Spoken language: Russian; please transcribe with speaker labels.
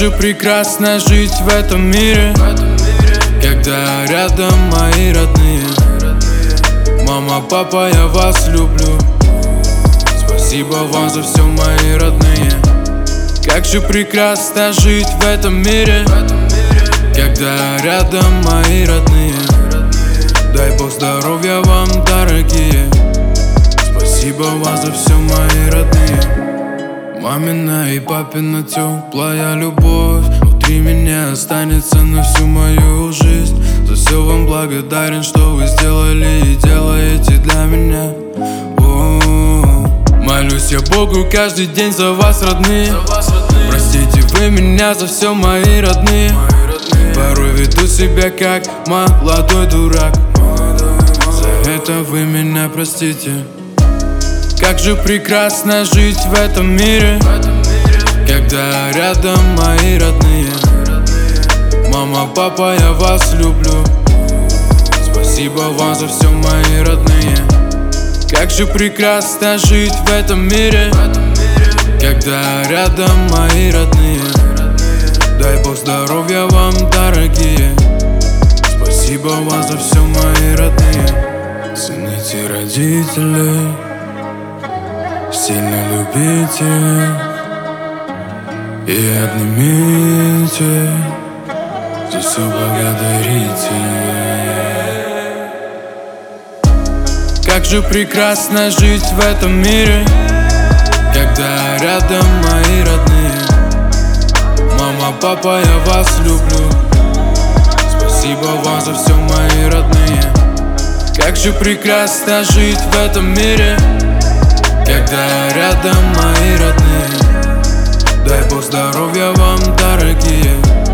Speaker 1: же прекрасно жить в этом мире, когда рядом мои родные. Мама, папа, я вас люблю. Спасибо вам за все, мои родные. Как же прекрасно жить в этом мире, когда рядом мои родные. Дай Бог здоровья вам, дорогие. Спасибо вам за все, мои родные. Мамина и папина теплая любовь внутри меня останется на всю мою жизнь. За все вам благодарен, что вы сделали и делаете для меня. Молюсь я Богу каждый день за вас, родные. Простите вы меня за все, мои родные. Порой веду себя как молодой дурак. За это вы меня простите. Как же прекрасно жить в этом мире, когда рядом мои родные. Мама, папа, я вас люблю. Спасибо вам за все, мои родные. Как же прекрасно жить в этом мире, когда рядом мои родные. Дай Бог здоровья вам, дорогие. Спасибо вам за все, мои родные. Цените родителей, сильно любите и обнимите, за все благодарите. Как же прекрасно жить в этом мире, когда рядом мои родные. Мама, папа, я вас люблю. Спасибо вам за все, мои родные. Как же прекрасно жить в этом мире, когда рядом мои родные. Дай Бог здоровья вам, дорогие.